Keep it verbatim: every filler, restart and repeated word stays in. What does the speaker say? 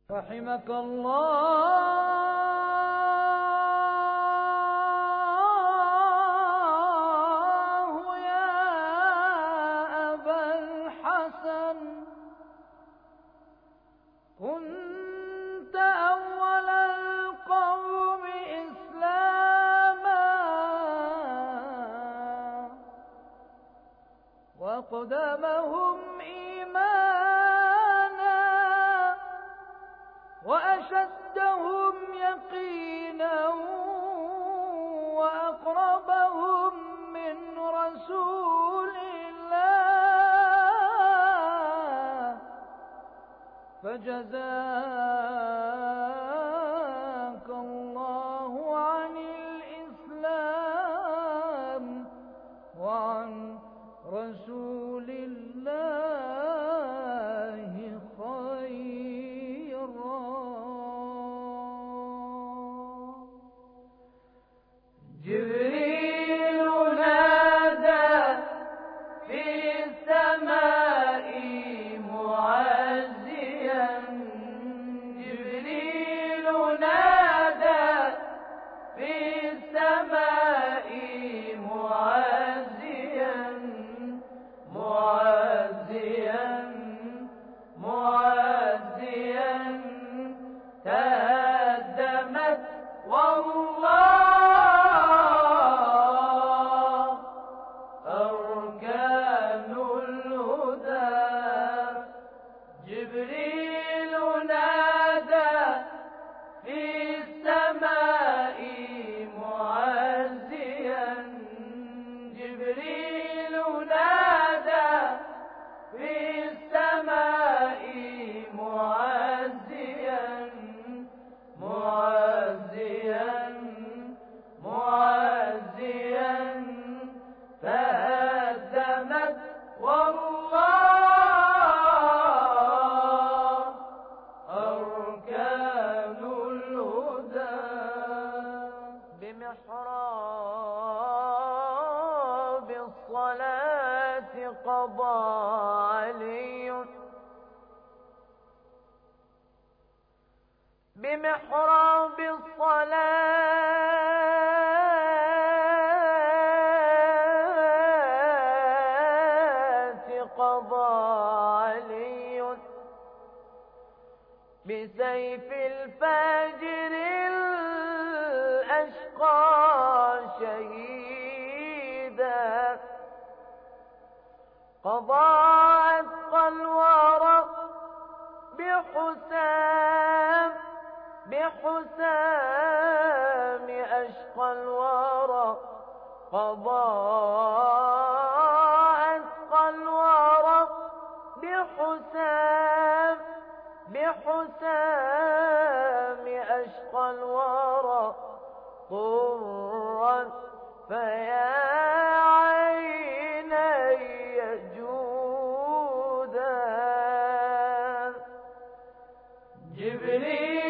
رحمك الله يا أبا الحسن، كنت أول القوم إسلاما وأقدمهم إيمانا وأشدهم يقينا وأقربهم من رسول الله، فجزاك الله عن الإسلام وعن رسول الله خيرا. جبريل نادى في السماء معزيا، جبريل نادى في السماء معزيا معزيا معزيا، تهدمت والله أركان الهدى. جبريل نادى في السماء معزيا، جبريل نادى في السماء معزيا معزيا معزيا، تهدمت والله أركان الهدى. بمحراب الصلاة قضى علي، بمحراب الصلاة قضى علي، بسيف الفاجر الأشقى شهيدا، قضى أتقى الورى بحسام بحسام أشقى الورى، قضى أتقى الورى بحسام بحسام أشقى الورى، طرا فيا عيني جودا. جبريل